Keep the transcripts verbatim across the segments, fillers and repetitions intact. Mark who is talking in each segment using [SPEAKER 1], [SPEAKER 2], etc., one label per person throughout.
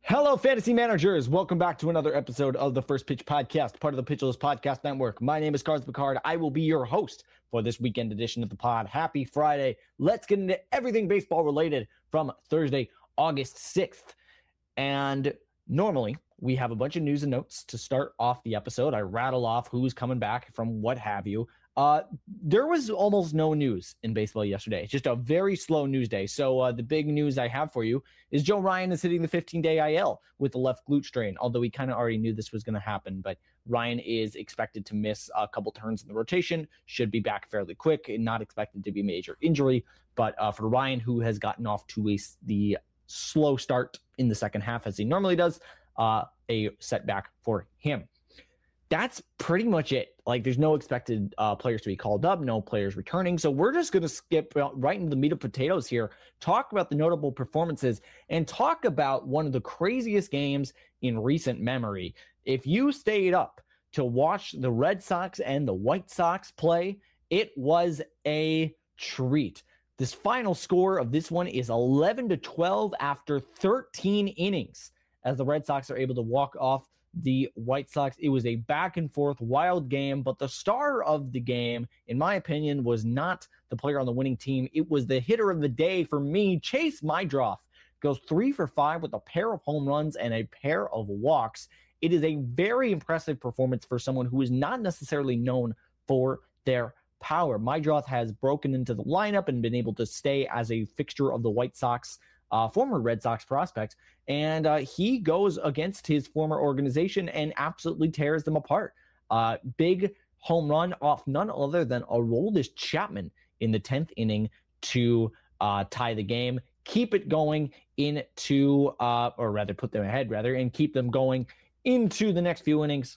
[SPEAKER 1] Hello, fantasy managers. Welcome back to another episode of the First Pitch Podcast, part of the Pitcherless Podcast Network. My name is Carlos Picard. I will be your host for this weekend edition of the pod. Happy Friday. Let's get into everything baseball related from Thursday, August sixth. And normally we have a bunch of news and notes to start off the episode. I rattle off who's coming back from what have you. Uh, there was almost no news in baseball yesterday. It's just a very slow news day. So uh, the big news I have for you is Joe Ryan is hitting the fifteen-day I L with the left glute strain, although we kind of already knew this was going to happen. But Ryan is expected to miss a couple turns in the rotation, should be back fairly quick, and not expected to be a major injury. But uh, for Ryan, who has gotten off to a, the slow start in the second half as he normally does, uh, a setback for him. That's pretty much it. Like, there's no expected uh, players to be called up, no players returning. So we're just going to skip right into the meat of potatoes here, talk about the notable performances, and talk about one of the craziest games in recent memory. If you stayed up to watch the Red Sox and the White Sox play, it was a treat. This final score of this one is eleven to twelve after thirteen innings, as the Red Sox are able to walk off the White Sox. It was a back and forth wild game, but the star of the game, in my opinion, was not the player on the winning team. It was the hitter of the day for me. Chase Meidroth goes three for five with a pair of home runs and a pair of walks. It is a very impressive performance for someone who is not necessarily known for their power. Meidroth has broken into the lineup and been able to stay as a fixture of the White Sox, Uh, former Red Sox prospect, and uh, he goes against his former organization and absolutely tears them apart. Uh, big home run off none other than Aroldis Chapman in the tenth inning to uh, tie the game, keep it going into, uh, or rather put them ahead, rather, and keep them going into the next few innings.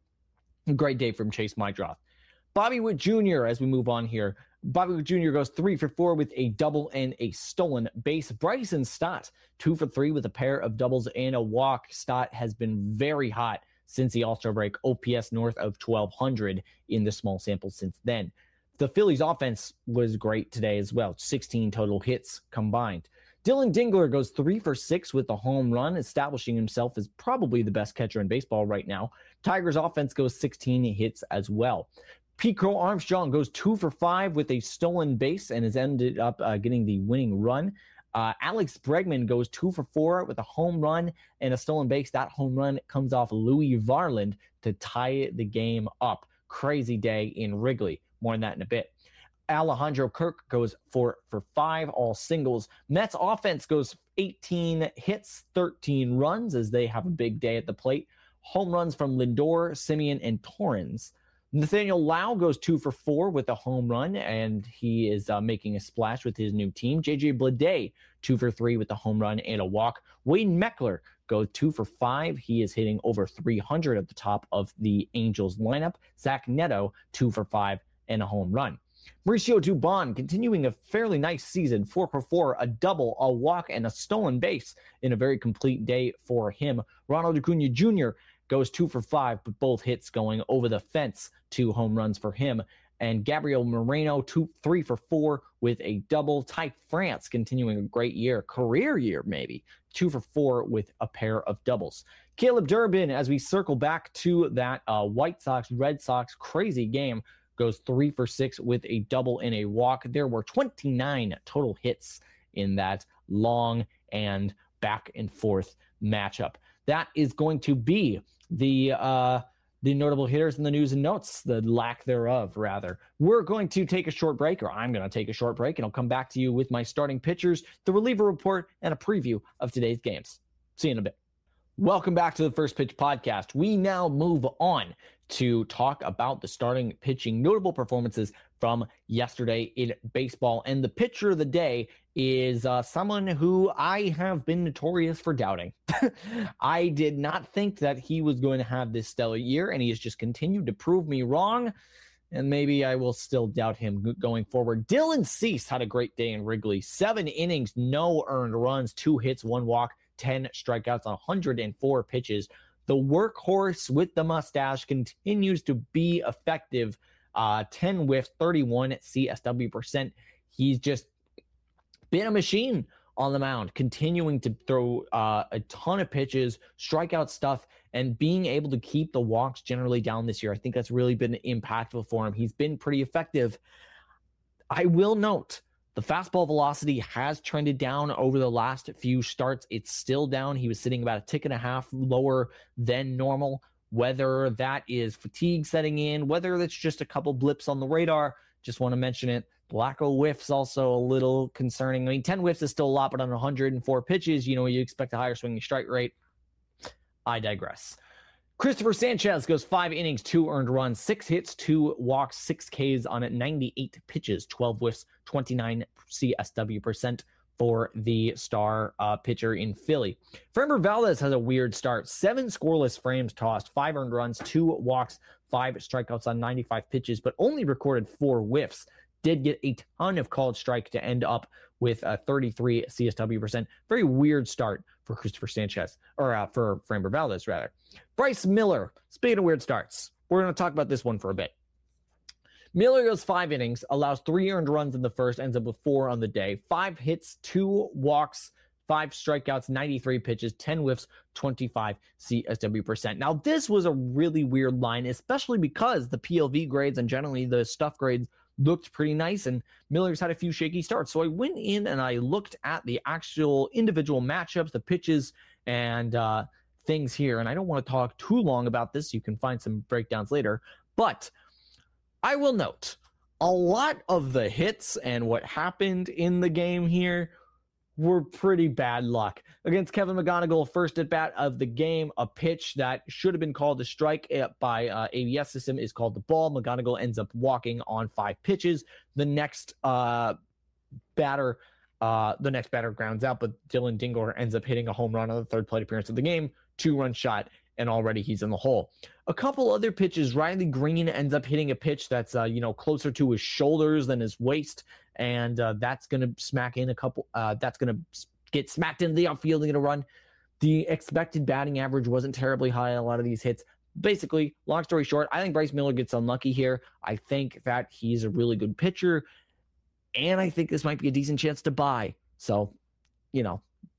[SPEAKER 1] Great day from Chase Meidroth. Bobby Witt Junior, as we move on here, Bobby Witt Junior goes three for four with a double and a stolen base. Bryson Stott, two for three with a pair of doubles and a walk. Stott has been very hot since the All-Star break, O P S north of twelve hundred in the small sample since then. The Phillies offense was great today as well, sixteen total hits combined. Dylan Dingler goes three for six with a home run, establishing himself as probably the best catcher in baseball right now. Tigers offense goes sixteen hits as well. Pete Crow Armstrong goes two for five with a stolen base and has ended up uh, getting the winning run. Uh, Alex Bregman goes two for four with a home run and a stolen base. That home run comes off Louis Varland to tie the game up. Crazy day in Wrigley. More on that in a bit. Alejandro Kirk goes four for five, all singles. Mets offense goes eighteen hits, thirteen runs as they have a big day at the plate. Home runs from Lindor, Simeon, and Torrens. Nathaniel Lau goes two for four with a home run, and he is uh, making a splash with his new team. J J Bleday, two for three with a home run and a walk. Wayne Meckler goes two for five. He is hitting over three hundred at the top of the Angels lineup. Zach Neto, two for five and a home run. Mauricio Dubon continuing a fairly nice season, four for four, a double, a walk, and a stolen base in a very complete day for him. Ronald Acuna Junior goes two for five, but both hits going over the fence, two home runs for him. And Gabriel Moreno, two, three for four with a double. Ty France continuing a great year, career year maybe, two for four with a pair of doubles. Caleb Durbin, as we circle back to that uh, White Sox, Red Sox crazy game, goes three for six with a double and a walk. There were twenty-nine total hits in that long and back and forth matchup. That is going to be the uh, the notable hitters in the news and notes, the lack thereof, rather. We're going to take a short break, or I'm going to take a short break, and I'll come back to you with my starting pitchers, the reliever report, and a preview of today's games. See you in a bit. Welcome back to the First Pitch Podcast. We now move on to talk about the starting pitching notable performances from yesterday in baseball. And the pitcher of the day is uh, someone who I have been notorious for doubting. I did not think that he was going to have this stellar year, and he has just continued to prove me wrong. And maybe I will still doubt him going forward. Dylan Cease had a great day in Wrigley. Seven innings, no earned runs, two hits, one walk, ten strikeouts on one hundred four pitches. The workhorse with the mustache continues to be effective. Uh, ten whiffs, thirty-one C S W percent. He's just been a machine on the mound, continuing to throw uh, a ton of pitches, strikeout stuff, and being able to keep the walks generally down this year. I think that's really been impactful for him. He's been pretty effective. I will note the fastball velocity has trended down over the last few starts. It's still down. He was sitting about a tick and a half lower than normal. Whether that is fatigue setting in, whether that's just a couple blips on the radar, just want to mention it. The lack of whiffs also a little concerning. I mean, ten whiffs is still a lot, but on one hundred four pitches, you know, you expect a higher swinging strike rate. I digress. Christopher Sanchez goes five innings, two earned runs, six hits, two walks, six Ks on ninety-eight pitches, twelve whiffs, twenty-nine C S W percent for the star uh, pitcher in Philly. Framber Valdez has a weird start. Seven scoreless frames tossed, five earned runs, two walks, five strikeouts on ninety-five pitches, but only recorded four whiffs. Did get a ton of called strike to end up with a thirty-three C S W percent. Very weird start for Christopher Sanchez, or uh, for Framber Valdez, rather. Bryce Miller, speaking of weird starts, we're going to talk about this one for a bit. Miller goes five innings, allows three earned runs in the first, ends up with four on the day. Five hits, two walks, five strikeouts, ninety-three pitches, ten whiffs, twenty-five C S W percent. Now, this was a really weird line, especially because the P L V grades and generally the stuff grades looked pretty nice, and Miller's had a few shaky starts. So I went in and I looked at the actual individual matchups, the pitches, and uh, things here. And I don't want to talk too long about this. You can find some breakdowns later. But I will note, a lot of the hits and what happened in the game here were pretty bad luck. Against Kevin McGonigal, first at bat of the game, a pitch that should have been called a strike by uh, A B S system is called the ball. McGonigal ends up walking on five pitches. The next uh, batter, uh, the next batter grounds out, but Dylan Dingler ends up hitting a home run on the third plate appearance of the game, two-run shot, and already he's in the hole. A couple other pitches, Riley Green ends up hitting a pitch that's uh, you know closer to his shoulders than his waist, and uh, that's going to smack in a couple. Uh, that's going to get smacked into the outfield and get a run. The expected batting average wasn't terribly high on a lot of these hits. Basically, long story short, I think Bryce Miller gets unlucky here. I think that he's a really good pitcher, and I think this might be a decent chance to buy. So, you know,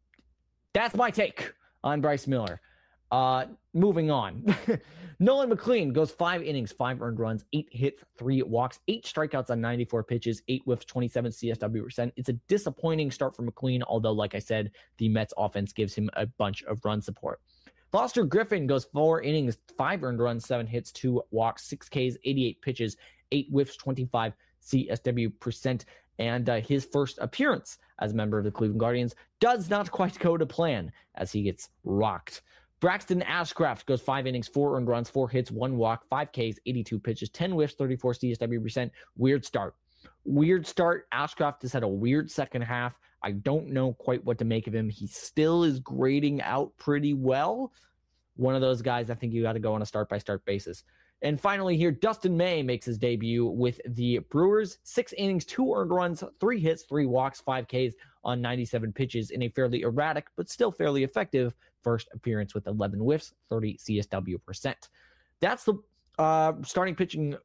[SPEAKER 1] that's my take on Bryce Miller. Uh, moving on. Nolan McLean goes five innings, five earned runs, eight hits, three walks, eight strikeouts on ninety-four pitches, eight whiffs, twenty-seven C S W percent. It's a disappointing start for McLean, although, like I said, the Mets offense gives him a bunch of run support. Foster Griffin goes four innings, five earned runs, seven hits, two walks, six Ks, eighty-eight pitches, eight whiffs, twenty-five C S W percent. And uh, his first appearance as a member of the Cleveland Guardians does not quite go to plan as he gets rocked. Braxton Ashcraft goes five innings, four earned runs, four hits, one walk, five Ks, eighty-two pitches, ten whiffs, thirty-four C S W percent. Weird start. Weird start. Ashcraft has had a weird second half. I don't know quite what to make of him. He still is grading out pretty well. One of those guys I think you got to go on a start-by-start basis. And finally here, Dustin May makes his debut with the Brewers. Six innings, two earned runs, three hits, three walks, five Ks on ninety-seven pitches in a fairly erratic but still fairly effective first appearance with eleven whiffs, thirty C S W percent. That's the uh, starting pitching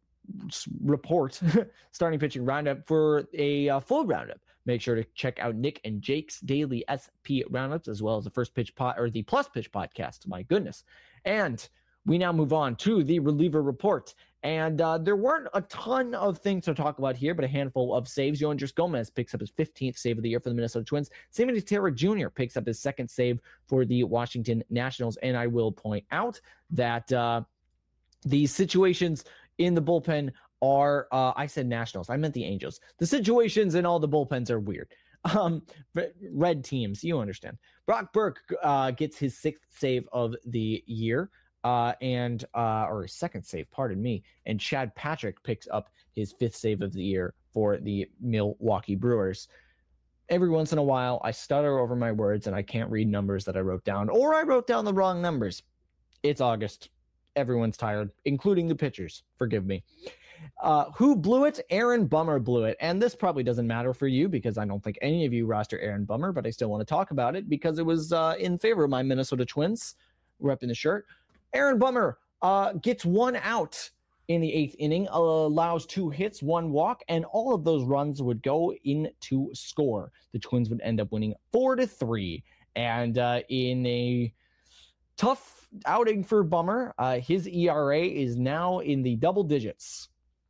[SPEAKER 1] report, starting pitching roundup. For a uh, full roundup, make sure to check out Nick and Jake's daily S P roundups, as well as the first pitch pot or the plus pitch podcast. My goodness. And we now move on to the reliever report. And uh, there weren't a ton of things to talk about here, but a handful of saves. Yoendris Gomez picks up his fifteenth save of the year for the Minnesota Twins. Sammy Terra Junior picks up his second save for the Washington Nationals. And I will point out that uh, the situations in the bullpen are, uh, I said Nationals, I meant the Angels. The situations in all the bullpens are weird. Um, red teams, you understand. Brock Burke uh, gets his sixth save of the year. Uh, and, uh, or his second save, pardon me. And Chad Patrick picks up his fifth save of the year for the Milwaukee Brewers. Every once in a while, I stutter over my words and I can't read numbers that I wrote down, or I wrote down the wrong numbers. It's August. Everyone's tired, including the pitchers. Forgive me. Uh, who blew it? Aaron Bummer blew it. And this probably doesn't matter for you because I don't think any of you roster Aaron Bummer, but I still want to talk about it because it was uh, in favor of my Minnesota Twins, repping the shirt. Aaron Bummer uh, gets one out in the eighth inning, allows two hits, one walk, and all of those runs would go into score. The Twins would end up winning four to three. And uh, in a tough outing for Bummer, uh, his E R A is now in the double digits.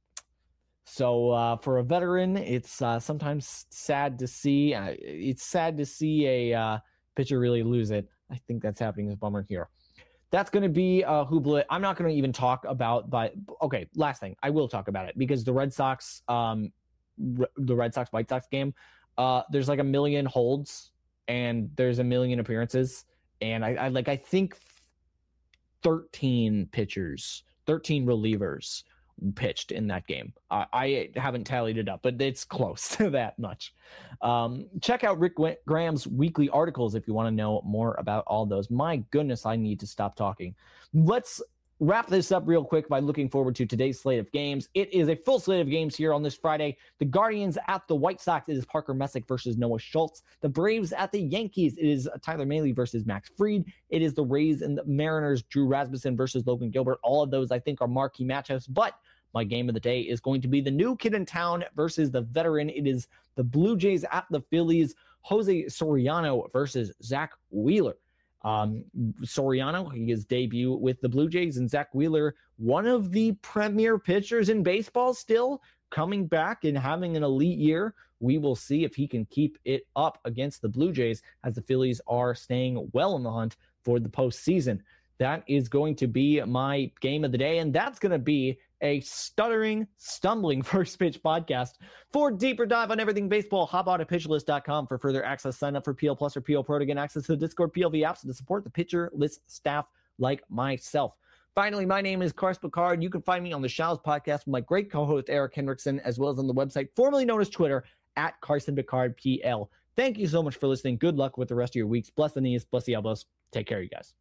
[SPEAKER 1] So uh, for a veteran, it's uh, sometimes sad to see. Uh, it's sad to see a uh, pitcher really lose it. I think that's happening with Bummer here. That's going to be uh, Hublet. I'm not going to even talk about, but okay, last thing. I will talk about it because the Red Sox, um, r- the Red Sox White Sox game, uh, there's like a million holds and there's a million appearances. And I, I like, I think thirteen pitchers, thirteen relievers pitched in that game. Uh, I haven't tallied it up, but it's close to that much. Um, check out Rick Graham's weekly articles if you want to know more about all those. My goodness, I need to stop talking. Let's wrap this up real quick by looking forward to today's slate of games. It is a full slate of games here on this Friday. The Guardians at the White Sox. It is Parker Messick versus Noah Schultz. The Braves at the Yankees. It is Tyler Mahle versus Max Fried. It is the Rays and the Mariners. Drew Rasmussen versus Logan Gilbert. All of those, I think, are marquee matchups, but my game of the day is going to be the new kid in town versus the veteran. It is the Blue Jays at the Phillies. Jose Soriano versus Zach Wheeler. Um, Soriano, his debut with the Blue Jays, and Zach Wheeler, one of the premier pitchers in baseball, still coming back and having an elite year. We will see if he can keep it up against the Blue Jays as the Phillies are staying well in the hunt for the postseason. That is going to be my game of the day, and that's going to be a stuttering, stumbling First Pitch podcast. For deeper dive on everything baseball, hop on to pitcher list dot com for further access. Sign up for P L Plus or P L Pro to get access to the Discord P L V apps and to support the Pitcher List staff like myself. Finally, my name is Carson Picard. You can find me on the Shallows podcast with my great co-host Eric Hendrickson, as well as on the website formerly known as Twitter at Carson Picard P L. Thank you so much for listening. Good luck with the rest of your weeks. Bless the knees, bless the elbows. Take care, you guys.